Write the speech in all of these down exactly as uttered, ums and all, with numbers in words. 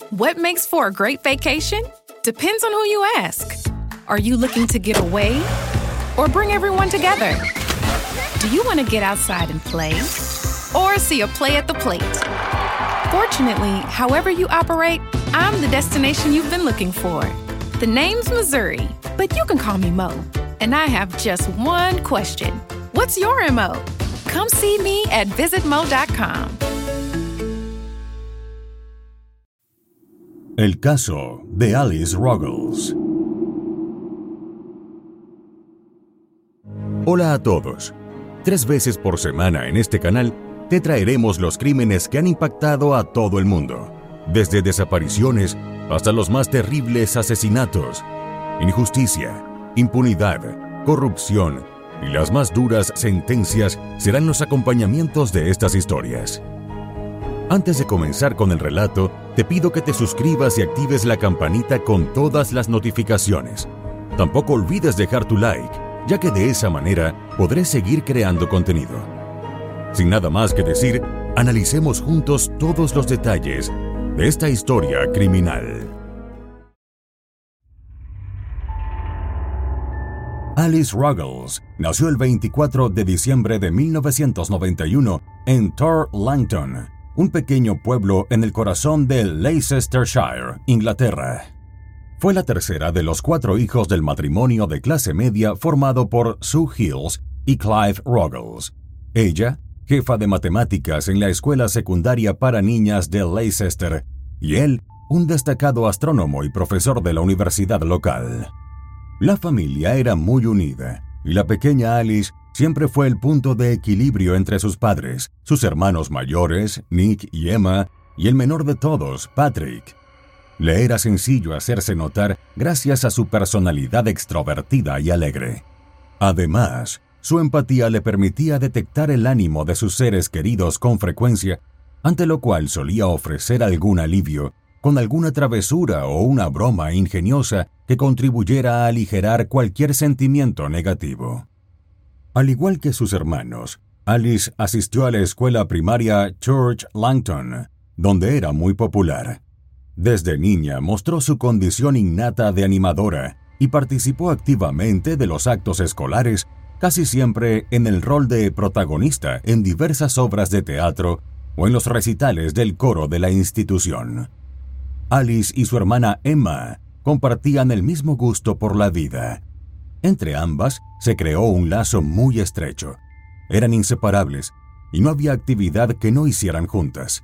What makes for a great vacation? Depends on who you ask. Are you looking to get away or bring everyone together? Do you want to get outside and play or see a play at the plate? Fortunately, however you operate, I'm the destination you've been looking for. The name's Missouri, but you can call me Mo. And I have just one question. What's your M O? Come see me at visit mo dot com. El caso de Alice Ruggles. Hola a todos. Tres veces por semana en este canal te traeremos los crímenes que han impactado a todo el mundo, desde desapariciones hasta los más terribles asesinatos. Injusticia, impunidad, corrupción y las más duras sentencias serán los acompañamientos de estas historias. Antes de comenzar con el relato, te pido que te suscribas y actives la campanita con todas las notificaciones. Tampoco olvides dejar tu like, ya que de esa manera podré seguir creando contenido. Sin nada más que decir, analicemos juntos todos los detalles de esta historia criminal. Alice Ruggles nació el veinticuatro de diciembre de mil novecientos noventa y uno en Tor Langton, un pequeño pueblo en el corazón de Leicestershire, Inglaterra. Fue la tercera de los cuatro hijos del matrimonio de clase media formado por Sue Hills y Clive Ruggles. Ella, jefa de matemáticas en la escuela secundaria para niñas de Leicester, y él, un destacado astrónomo y profesor de la universidad local. La familia era muy unida, y la pequeña Alice siempre fue el punto de equilibrio entre sus padres, sus hermanos mayores, Nick y Emma, y el menor de todos, Patrick. Le era sencillo hacerse notar gracias a su personalidad extrovertida y alegre. Además, su empatía le permitía detectar el ánimo de sus seres queridos con frecuencia, ante lo cual solía ofrecer algún alivio, con alguna travesura o una broma ingeniosa que contribuyera a aligerar cualquier sentimiento negativo. Al igual que sus hermanos, Alice asistió a la escuela primaria Church Langton, donde era muy popular. Desde niña mostró su condición innata de animadora y participó activamente de los actos escolares, casi siempre en el rol de protagonista en diversas obras de teatro o en los recitales del coro de la institución. Alice y su hermana Emma compartían el mismo gusto por la vida. Entre ambas se creó un lazo muy estrecho. Eran inseparables y no había actividad que no hicieran juntas.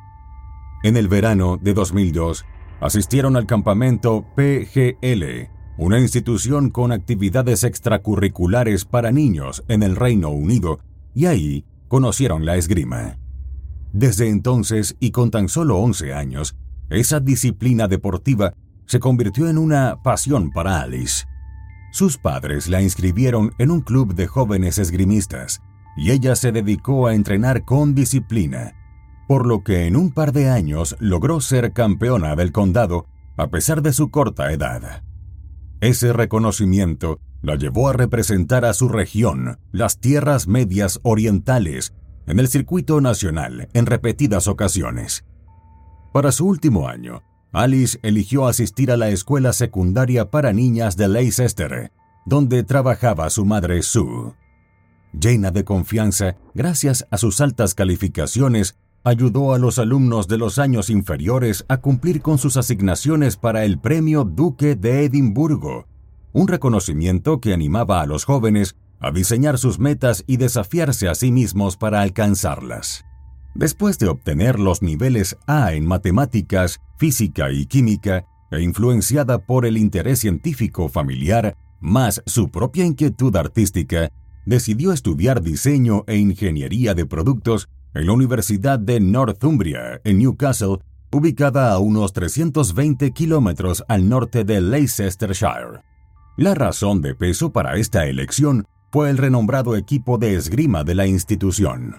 En el verano de dos mil dos, asistieron al campamento P G L, una institución con actividades extracurriculares para niños en el Reino Unido, y ahí conocieron la esgrima. Desde entonces, y con tan solo once años, esa disciplina deportiva se convirtió en una pasión para Alice. Sus padres la inscribieron en un club de jóvenes esgrimistas, y ella se dedicó a entrenar con disciplina, por lo que en un par de años logró ser campeona del condado a pesar de su corta edad. Ese reconocimiento la llevó a representar a su región, las Tierras Medias Orientales, en el circuito nacional en repetidas ocasiones. Para su último año, Alice eligió asistir a la escuela secundaria para niñas de Leicester, donde trabajaba su madre Sue. Llena de confianza, gracias a sus altas calificaciones, ayudó a los alumnos de los años inferiores a cumplir con sus asignaciones para el Premio Duque de Edimburgo, un reconocimiento que animaba a los jóvenes a diseñar sus metas y desafiarse a sí mismos para alcanzarlas. Después de obtener los niveles A en matemáticas, física y química, e influenciada por el interés científico familiar, más su propia inquietud artística, decidió estudiar diseño e ingeniería de productos en la Universidad de Northumbria, en Newcastle, ubicada a unos trescientos veinte kilómetros al norte de Leicestershire. La razón de peso para esta elección fue el renombrado equipo de esgrima de la institución.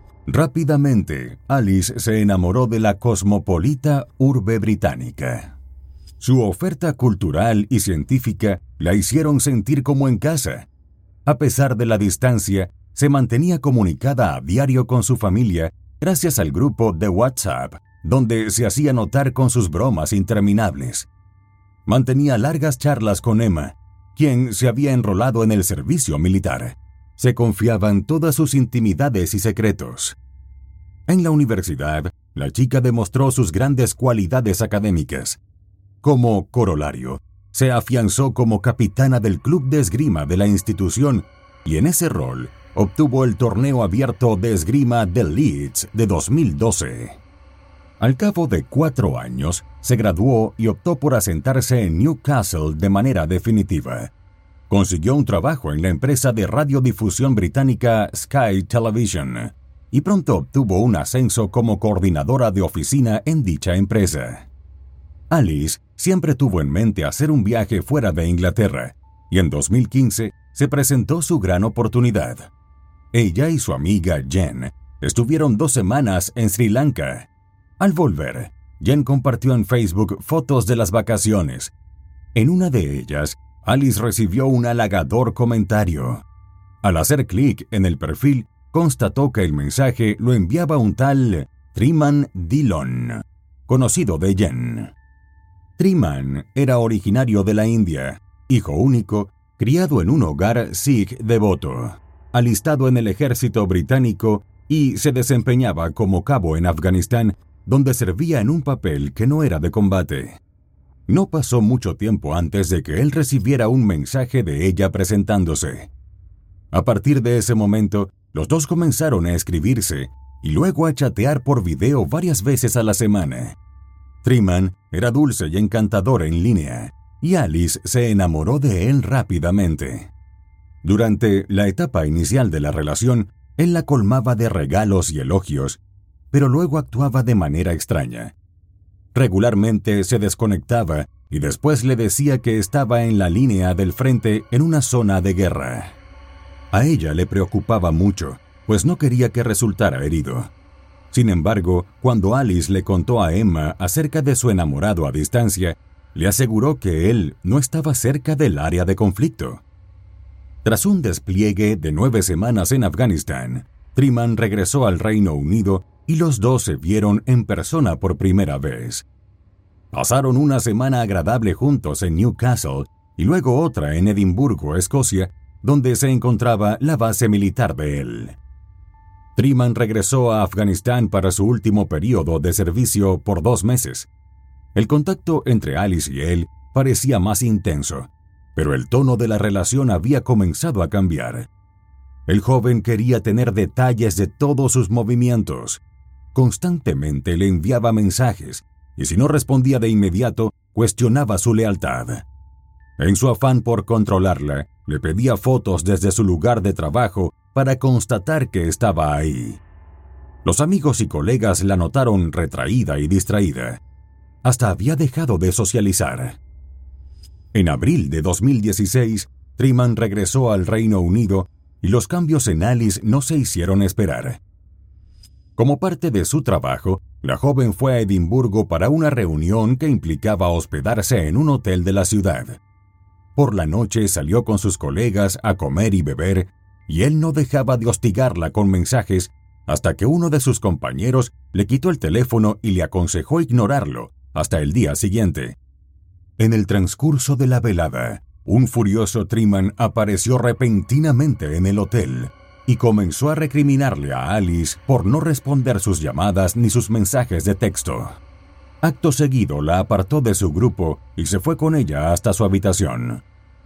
Rápidamente, Alice se enamoró de la cosmopolita urbe británica. Su oferta cultural y científica la hicieron sentir como en casa. A pesar de la distancia, se mantenía comunicada a diario con su familia gracias al grupo de WhatsApp donde se hacía notar con sus bromas interminables. Mantenía largas charlas con Emma, quien se había enrolado en el servicio militar. Se confiaban todas sus intimidades y secretos. En la universidad, la chica demostró sus grandes cualidades académicas. Como corolario, se afianzó como capitana del club de esgrima de la institución y en ese rol obtuvo el torneo abierto de esgrima de Leeds de dos mil doce. Al cabo de cuatro años, se graduó y optó por asentarse en Newcastle de manera definitiva. Consiguió un trabajo en la empresa de radiodifusión británica Sky Television y pronto obtuvo un ascenso como coordinadora de oficina en dicha empresa. Alice siempre tuvo en mente hacer un viaje fuera de Inglaterra y en dos mil quince se presentó su gran oportunidad. Ella y su amiga Jen estuvieron dos semanas en Sri Lanka. Al volver, Jen compartió en Facebook fotos de las vacaciones. En una de ellas, Alice recibió un halagador comentario. Al hacer clic en el perfil, constató que el mensaje lo enviaba un tal Triman Dillon, conocido de Jen. Triman era originario de la India, hijo único, criado en un hogar sikh devoto, alistado en el ejército británico y se desempeñaba como cabo en Afganistán, donde servía en un papel que no era de combate. No pasó mucho tiempo antes de que él recibiera un mensaje de ella presentándose. A partir de ese momento, los dos comenzaron a escribirse y luego a chatear por video varias veces a la semana. Triman era dulce y encantador en línea, y Alice se enamoró de él rápidamente. Durante la etapa inicial de la relación, él la colmaba de regalos y elogios, pero luego actuaba de manera extraña. Regularmente se desconectaba y después le decía que estaba en la línea del frente en una zona de guerra. A ella le preocupaba mucho, pues no quería que resultara herido. Sin embargo, cuando Alice le contó a Emma acerca de su enamorado a distancia, le aseguró que él no estaba cerca del área de conflicto. Tras un despliegue de nueve semanas en Afganistán, Triman regresó al Reino Unido y los dos se vieron en persona por primera vez. Pasaron una semana agradable juntos en Newcastle y luego otra en Edimburgo, Escocia, donde se encontraba la base militar de él. Triman regresó a Afganistán para su último periodo de servicio por dos meses. El contacto entre Alice y él parecía más intenso, pero el tono de la relación había comenzado a cambiar. El joven quería tener detalles de todos sus movimientos. Constantemente le enviaba mensajes y si no respondía de inmediato, cuestionaba su lealtad. En su afán por controlarla, le pedía fotos desde su lugar de trabajo para constatar que estaba ahí. Los amigos y colegas la notaron retraída y distraída. Hasta había dejado de socializar. En abril de dos mil dieciséis, Triman regresó al Reino Unido y los cambios en Alice no se hicieron esperar. Como parte de su trabajo, la joven fue a Edimburgo para una reunión que implicaba hospedarse en un hotel de la ciudad. Por la noche salió con sus colegas a comer y beber, y él no dejaba de hostigarla con mensajes hasta que uno de sus compañeros le quitó el teléfono y le aconsejó ignorarlo hasta el día siguiente. En el transcurso de la velada, un furioso Triman apareció repentinamente en el hotel y comenzó a recriminarle a Alice por no responder sus llamadas ni sus mensajes de texto. Acto seguido la apartó de su grupo y se fue con ella hasta su habitación.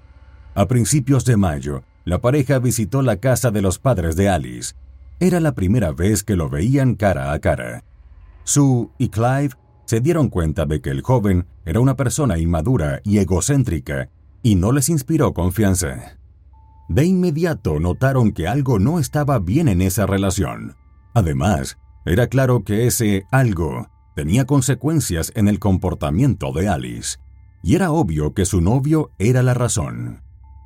A principios de mayo, la pareja visitó la casa de los padres de Alice. Era la primera vez que lo veían cara a cara. Sue y Clive se dieron cuenta de que el joven era una persona inmadura y egocéntrica y no les inspiró confianza. De inmediato notaron que algo no estaba bien en esa relación. Además, era claro que ese algo tenía consecuencias en el comportamiento de Alice, y era obvio que su novio era la razón.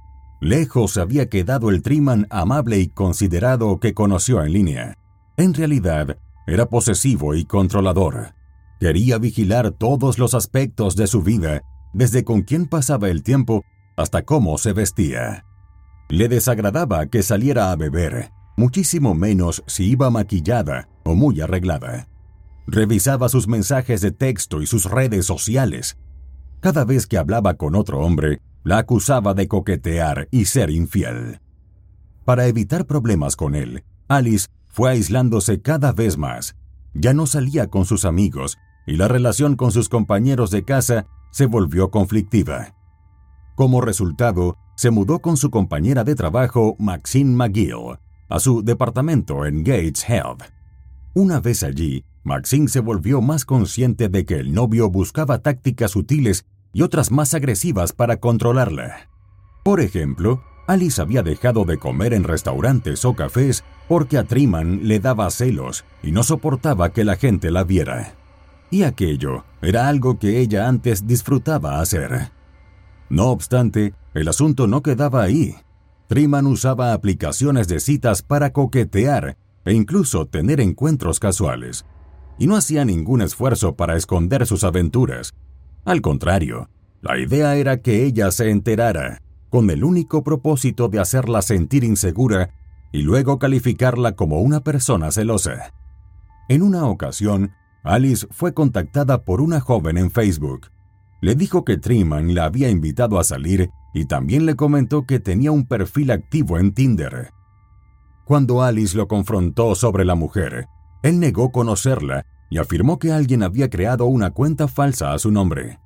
Lejos había quedado el Triman amable y considerado que conoció en línea. En realidad, era posesivo y controlador. Quería vigilar todos los aspectos de su vida, desde con quién pasaba el tiempo hasta cómo se vestía. Le desagradaba que saliera a beber, muchísimo menos si iba maquillada o muy arreglada. Revisaba sus mensajes de texto y sus redes sociales. Cada vez que hablaba con otro hombre, la acusaba de coquetear y ser infiel. Para evitar problemas con él, Alice fue aislándose cada vez más. Ya no salía con sus amigos y la relación con sus compañeros de casa se volvió conflictiva. Como resultado, se mudó con su compañera de trabajo, Maxine McGill, a su departamento en Gateshead. Una vez allí, Maxine se volvió más consciente de que el novio buscaba tácticas sutiles y otras más agresivas para controlarla. Por ejemplo, Alice había dejado de comer en restaurantes o cafés porque a Triman le daba celos y no soportaba que la gente la viera. Y aquello era algo que ella antes disfrutaba hacer. No obstante, el asunto no quedaba ahí. Triman usaba aplicaciones de citas para coquetear e incluso tener encuentros casuales. Y no hacía ningún esfuerzo para esconder sus aventuras. Al contrario, la idea era que ella se enterara, con el único propósito de hacerla sentir insegura y luego calificarla como una persona celosa. En una ocasión, Alice fue contactada por una joven en Facebook. Le dijo que Triman la había invitado a salir y también le comentó que tenía un perfil activo en Tinder. Cuando Alice lo confrontó sobre la mujer, él negó conocerla y afirmó que alguien había creado una cuenta falsa a su nombre.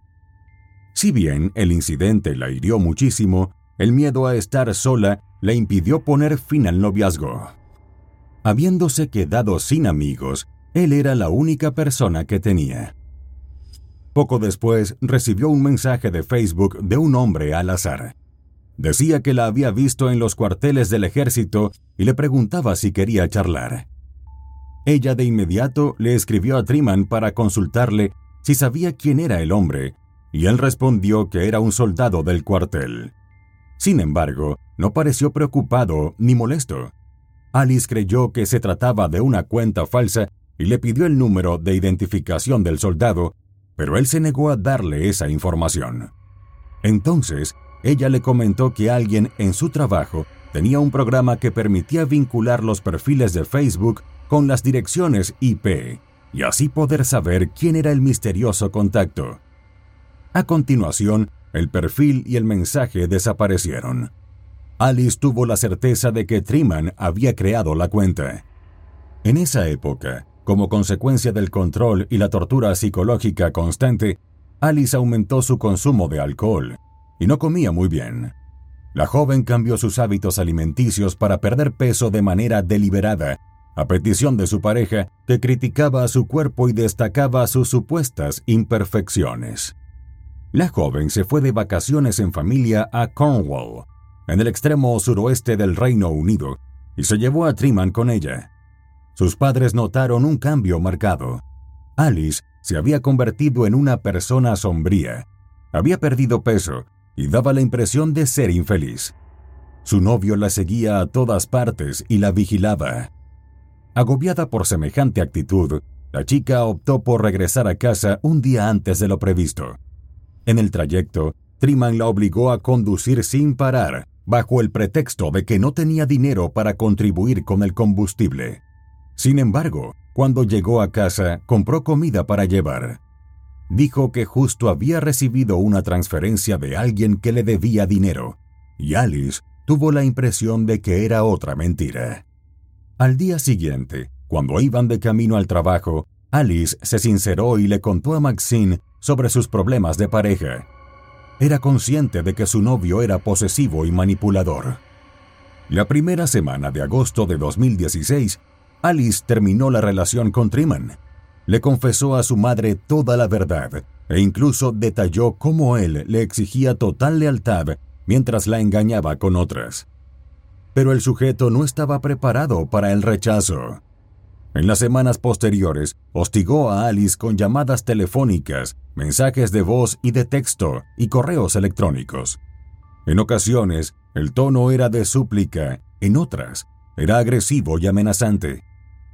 Si bien el incidente la hirió muchísimo, el miedo a estar sola le impidió poner fin al noviazgo. Habiéndose quedado sin amigos, él era la única persona que tenía. Poco después recibió un mensaje de Facebook de un hombre al azar. Decía que la había visto en los cuarteles del ejército y le preguntaba si quería charlar. Ella de inmediato le escribió a Triman para consultarle si sabía quién era el hombre, y él respondió que era un soldado del cuartel. Sin embargo, no pareció preocupado ni molesto. Alice creyó que se trataba de una cuenta falsa y le pidió el número de identificación del soldado, pero él se negó a darle esa información. Entonces, ella le comentó que alguien en su trabajo tenía un programa que permitía vincular los perfiles de Facebook con las direcciones I P y así poder saber quién era el misterioso contacto. A continuación, el perfil y el mensaje desaparecieron. Alice tuvo la certeza de que Triman había creado la cuenta. En esa época, como consecuencia del control y la tortura psicológica constante, Alice aumentó su consumo de alcohol y no comía muy bien. La joven cambió sus hábitos alimenticios para perder peso de manera deliberada, a petición de su pareja, que criticaba a su cuerpo y destacaba sus supuestas imperfecciones. La joven se fue de vacaciones en familia a Cornwall, en el extremo suroeste del Reino Unido, y se llevó a Triman con ella. Sus padres notaron un cambio marcado. Alice se había convertido en una persona sombría, había perdido peso y daba la impresión de ser infeliz. Su novio la seguía a todas partes y la vigilaba. Agobiada por semejante actitud, la chica optó por regresar a casa un día antes de lo previsto. En el trayecto, Triman la obligó a conducir sin parar, bajo el pretexto de que no tenía dinero para contribuir con el combustible. Sin embargo, cuando llegó a casa, compró comida para llevar. Dijo que justo había recibido una transferencia de alguien que le debía dinero, y Alice tuvo la impresión de que era otra mentira. Al día siguiente, cuando iban de camino al trabajo, Alice se sinceró y le contó a Maxine sobre sus problemas de pareja. Era consciente de que su novio era posesivo y manipulador. La primera semana de agosto de dos mil dieciséis, Alice terminó la relación con Triman. Le confesó a su madre toda la verdad e incluso detalló cómo él le exigía total lealtad mientras la engañaba con otras. Pero el sujeto no estaba preparado para el rechazo. En las semanas posteriores, hostigó a Alice con llamadas telefónicas, mensajes de voz y de texto y correos electrónicos. En ocasiones, el tono era de súplica, en otras, era agresivo y amenazante.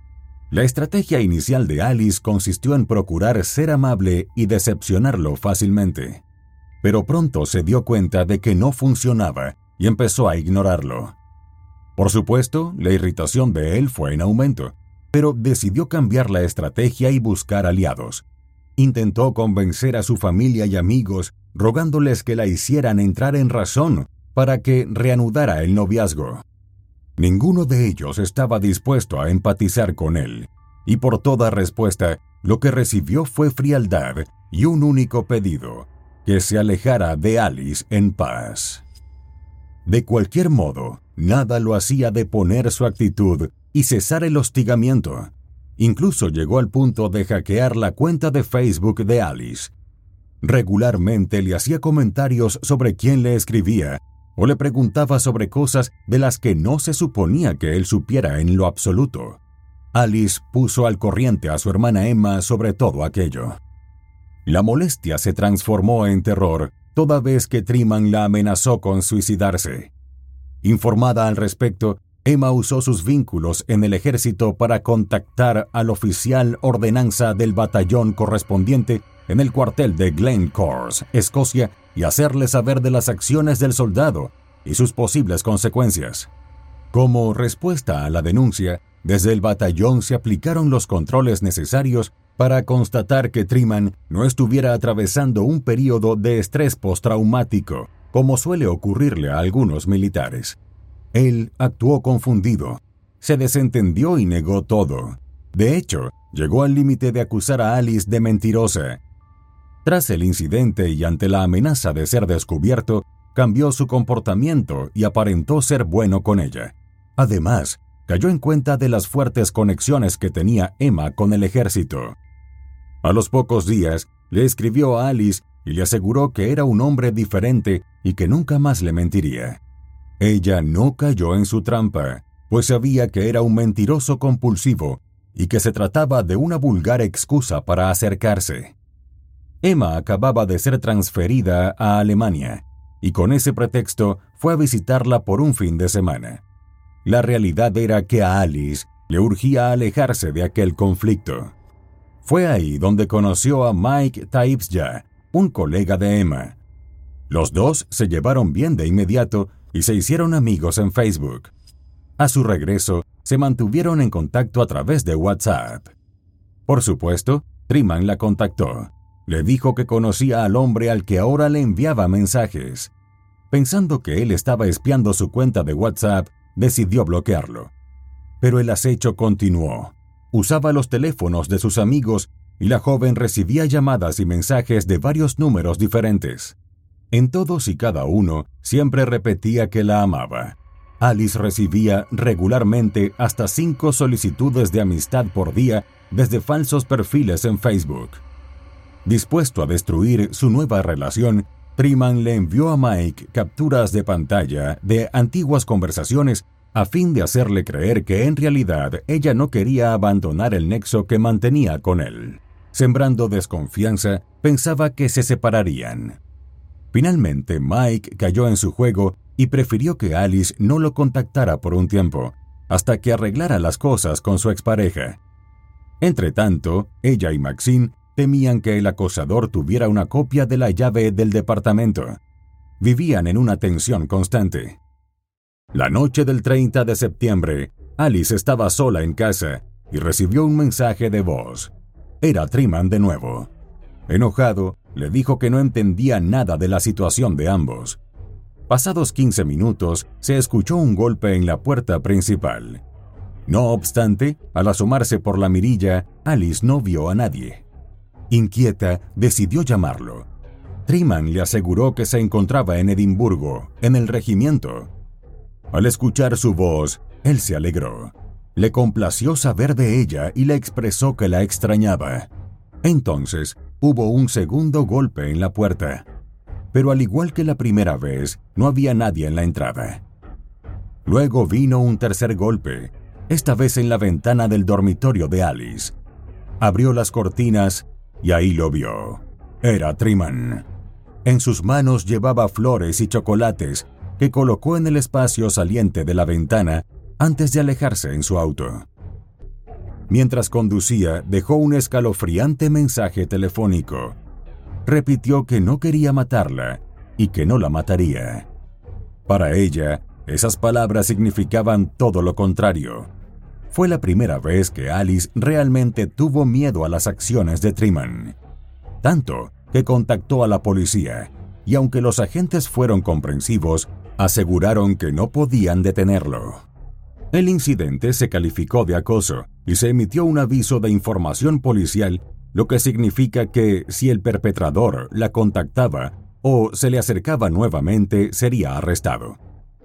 La estrategia inicial de Alice consistió en procurar ser amable y decepcionarlo fácilmente. Pero pronto se dio cuenta de que no funcionaba y empezó a ignorarlo. Por supuesto, la irritación de él fue en aumento, pero decidió cambiar la estrategia y buscar aliados. Intentó convencer a su familia y amigos, rogándoles que la hicieran entrar en razón para que reanudara el noviazgo. Ninguno de ellos estaba dispuesto a empatizar con él, y por toda respuesta, lo que recibió fue frialdad y un único pedido: que se alejara de Alice en paz. De cualquier modo, nada lo hacía deponer su actitud y cesar el hostigamiento. Incluso llegó al punto de hackear la cuenta de Facebook de Alice. Regularmente le hacía comentarios sobre quién le escribía o le preguntaba sobre cosas de las que no se suponía que él supiera en lo absoluto. Alice puso al corriente a su hermana Emma sobre todo aquello. La molestia se transformó en terror toda vez que Triman la amenazó con suicidarse. Informada al respecto, Emma usó sus vínculos en el ejército para contactar al oficial ordenanza del batallón correspondiente en el cuartel de Glencorse, Escocia, y hacerle saber de las acciones del soldado y sus posibles consecuencias. Como respuesta a la denuncia, desde el batallón se aplicaron los controles necesarios para constatar que Triman no estuviera atravesando un período de estrés postraumático, como suele ocurrirle a algunos militares. Él actuó confundido, se desentendió y negó todo. De hecho, llegó al límite de acusar a Alice de mentirosa. Tras el incidente y ante la amenaza de ser descubierto, cambió su comportamiento y aparentó ser bueno con ella. Además, cayó en cuenta de las fuertes conexiones que tenía Emma con el ejército. A los pocos días, le escribió a Alice y le aseguró que era un hombre diferente y que nunca más le mentiría. Ella no cayó en su trampa, pues sabía que era un mentiroso compulsivo y que se trataba de una vulgar excusa para acercarse. Emma acababa de ser transferida a Alemania, y con ese pretexto fue a visitarla por un fin de semana. La realidad era que a Alice le urgía alejarse de aquel conflicto. Fue ahí donde conoció a Mike Taibsja, un colega de Emma. Los dos se llevaron bien de inmediato y se hicieron amigos en Facebook. A su regreso, se mantuvieron en contacto a través de WhatsApp. Por supuesto, Triman la contactó. Le dijo que conocía al hombre al que ahora le enviaba mensajes. Pensando que él estaba espiando su cuenta de WhatsApp, decidió bloquearlo. Pero el acecho continuó. Usaba los teléfonos de sus amigos y la joven recibía llamadas y mensajes de varios números diferentes. En todos y cada uno, siempre repetía que la amaba. Alice recibía regularmente hasta cinco solicitudes de amistad por día desde falsos perfiles en Facebook. Dispuesto a destruir su nueva relación, Triman le envió a Mike capturas de pantalla de antiguas conversaciones a fin de hacerle creer que en realidad ella no quería abandonar el nexo que mantenía con él. Sembrando desconfianza, pensaba que se separarían. Finalmente, Mike cayó en su juego y prefirió que Alice no lo contactara por un tiempo, hasta que arreglara las cosas con su expareja. Entretanto, ella y Maxine temían que el acosador tuviera una copia de la llave del departamento. Vivían en una tensión constante. La noche del treinta de septiembre, Alice estaba sola en casa y recibió un mensaje de voz. Era Triman de nuevo. Enojado, le dijo que no entendía nada de la situación de ambos. Pasados quince minutos, se escuchó un golpe en la puerta principal. No obstante, al asomarse por la mirilla, Alice no vio a nadie. Inquieta, decidió llamarlo. Triman le aseguró que se encontraba en Edimburgo, en el regimiento. Al escuchar su voz, él se alegró. Le complació saber de ella y le expresó que la extrañaba. Entonces, hubo un segundo golpe en la puerta. Pero al igual que la primera vez, no había nadie en la entrada. Luego vino un tercer golpe, esta vez en la ventana del dormitorio de Alice. Abrió las cortinas y ahí lo vio. Era Triman. En sus manos llevaba flores y chocolates que colocó en el espacio saliente de la ventana antes de alejarse en su auto. Mientras conducía, dejó un escalofriante mensaje telefónico. Repitió que no quería matarla y que no la mataría. Para ella, esas palabras significaban todo lo contrario. Fue la primera vez que Alice realmente tuvo miedo a las acciones de Triman. Tanto que contactó a la policía, y aunque los agentes fueron comprensivos, aseguraron que no podían detenerlo. El incidente se calificó de acoso y se emitió un aviso de información policial, lo que significa que si el perpetrador la contactaba o se le acercaba nuevamente, sería arrestado.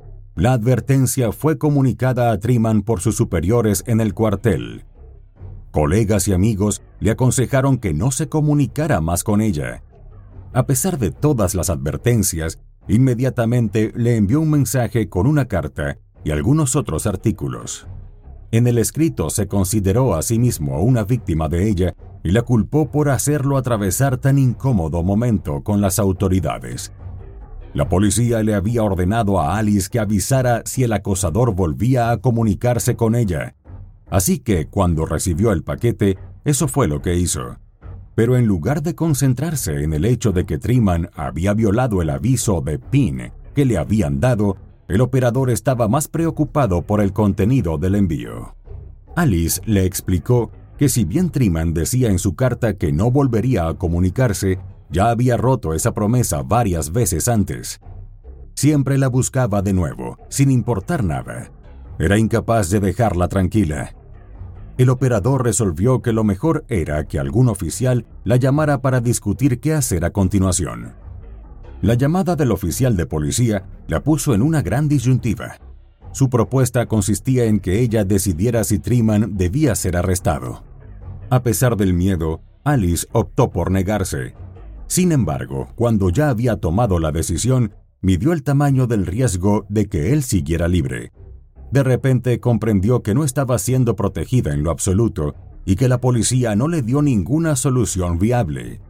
La advertencia fue comunicada a Triman por sus superiores en el cuartel. Colegas y amigos le aconsejaron que no se comunicara más con ella. A pesar de todas las advertencias, inmediatamente le envió un mensaje con una carta y algunos otros artículos. En el escrito se consideró a sí mismo una víctima de ella y la culpó por hacerlo atravesar tan incómodo momento con las autoridades. La policía le había ordenado a Alice que avisara si el acosador volvía a comunicarse con ella. Así que, cuando recibió el paquete, eso fue lo que hizo. Pero en lugar de concentrarse en el hecho de que Triman había violado el aviso de P I N que le habían dado, el operador estaba más preocupado por el contenido del envío. Alice le explicó que si bien Triman decía en su carta que no volvería a comunicarse, ya había roto esa promesa varias veces antes. Siempre la buscaba de nuevo, sin importar nada. Era incapaz de dejarla tranquila. El operador resolvió que lo mejor era que algún oficial la llamara para discutir qué hacer a continuación. La llamada del oficial de policía la puso en una gran disyuntiva. Su propuesta consistía en que ella decidiera si Triman debía ser arrestado. A pesar del miedo, Alice optó por negarse. Sin embargo, cuando ya había tomado la decisión, midió el tamaño del riesgo de que él siguiera libre. De repente comprendió que no estaba siendo protegida en lo absoluto y que la policía no le dio ninguna solución viable.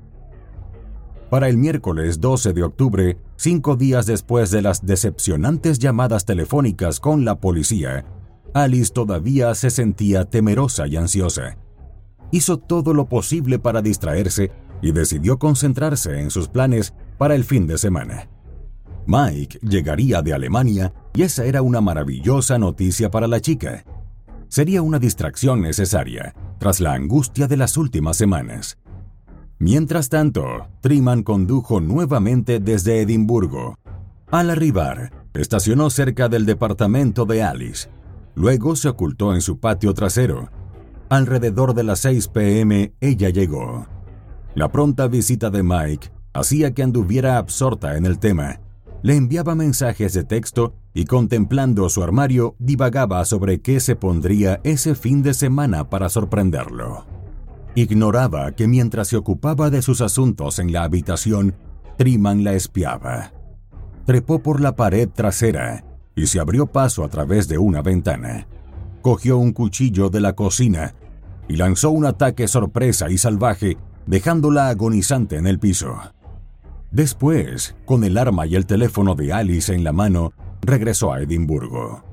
Para el miércoles doce de octubre, cinco días después de las decepcionantes llamadas telefónicas con la policía, Alice todavía se sentía temerosa y ansiosa. Hizo todo lo posible para distraerse y decidió concentrarse en sus planes para el fin de semana. Mike llegaría de Alemania y esa era una maravillosa noticia para la chica. Sería una distracción necesaria tras la angustia de las últimas semanas. Mientras tanto, Triman condujo nuevamente desde Edimburgo. Al arribar, estacionó cerca del departamento de Alice. Luego se ocultó en su patio trasero. Alrededor de las seis pe eme, ella llegó. La pronta visita de Mike hacía que anduviera absorta en el tema. Le enviaba mensajes de texto y, contemplando su armario, divagaba sobre qué se pondría ese fin de semana para sorprenderlo. Ignoraba que mientras se ocupaba de sus asuntos en la habitación, Triman la espiaba. Trepó por la pared trasera y se abrió paso a través de una ventana. Cogió un cuchillo de la cocina y lanzó un ataque sorpresa y salvaje, dejándola agonizante en el piso. Después, con el arma y el teléfono de Alice en la mano, regresó a Edimburgo.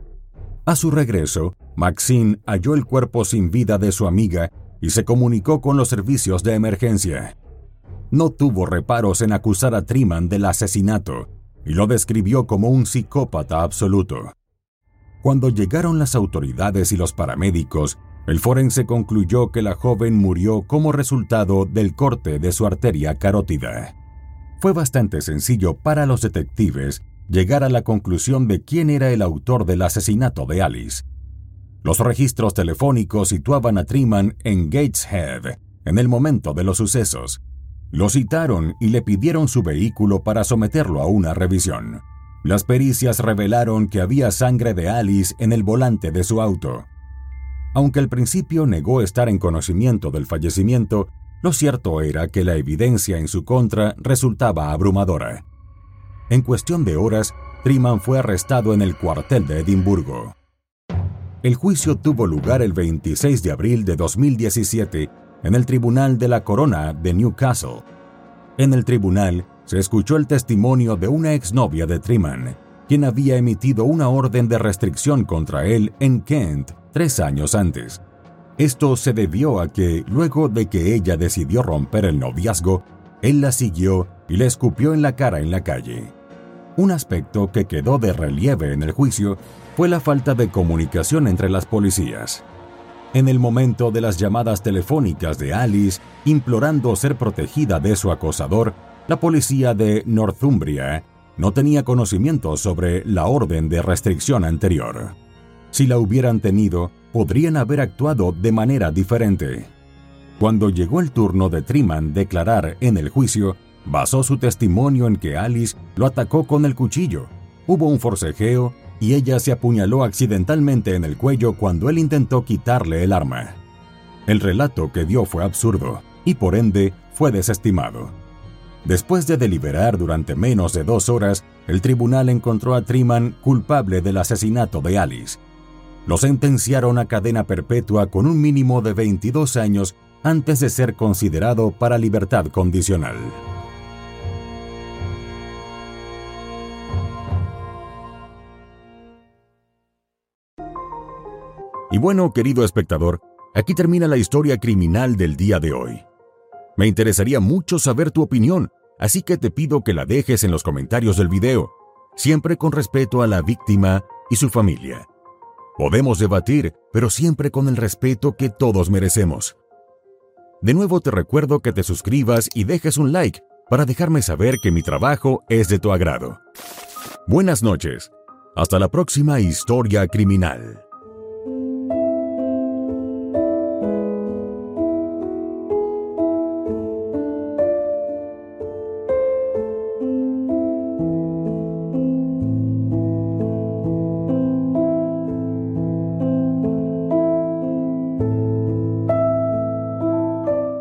A su regreso, Maxine halló el cuerpo sin vida de su amiga y se comunicó con los servicios de emergencia. No tuvo reparos en acusar a Triman del asesinato y lo describió como un psicópata absoluto. Cuando llegaron las autoridades y los paramédicos, el forense concluyó que la joven murió como resultado del corte de su arteria carótida. Fue bastante sencillo para los detectives llegar a la conclusión de quién era el autor del asesinato de Alice. Los registros telefónicos situaban a Triman en Gateshead en el momento de los sucesos. Lo citaron y le pidieron su vehículo para someterlo a una revisión. Las pericias revelaron que había sangre de Alice en el volante de su auto. Aunque al principio negó estar en conocimiento del fallecimiento, lo cierto era que la evidencia en su contra resultaba abrumadora. En cuestión de horas, Triman fue arrestado en el cuartel de Edimburgo. El juicio tuvo lugar el veintiséis de abril de dos mil diecisiete en el Tribunal de la Corona de Newcastle. En el tribunal se escuchó el testimonio de una exnovia de Triman, quien había emitido una orden de restricción contra él en Kent tres años antes. Esto se debió a que, luego de que ella decidió romper el noviazgo, él la siguió y le escupió en la cara en la calle. Un aspecto que quedó de relieve en el juicio fue la falta de comunicación entre las policías. En el momento de las llamadas telefónicas de Alice implorando ser protegida de su acosador, la policía de Northumbria no tenía conocimiento sobre la orden de restricción anterior. Si la hubieran tenido, podrían haber actuado de manera diferente. Cuando llegó el turno de Triman declarar en el juicio, basó su testimonio en que Alice lo atacó con el cuchillo. Hubo un forcejeo y ella se apuñaló accidentalmente en el cuello cuando él intentó quitarle el arma. El relato que dio fue absurdo y por ende fue desestimado. Después de deliberar durante menos de dos horas, el tribunal encontró a Triman culpable del asesinato de Alice. Lo sentenciaron a cadena perpetua con un mínimo de veintidós años antes de ser considerado para libertad condicional. Y bueno, querido espectador, aquí termina la historia criminal del día de hoy. Me interesaría mucho saber tu opinión, así que te pido que la dejes en los comentarios del video, siempre con respeto a la víctima y su familia. Podemos debatir, pero siempre con el respeto que todos merecemos. De nuevo te recuerdo que te suscribas y dejes un like para dejarme saber que mi trabajo es de tu agrado. Buenas noches. Hasta la próxima historia criminal.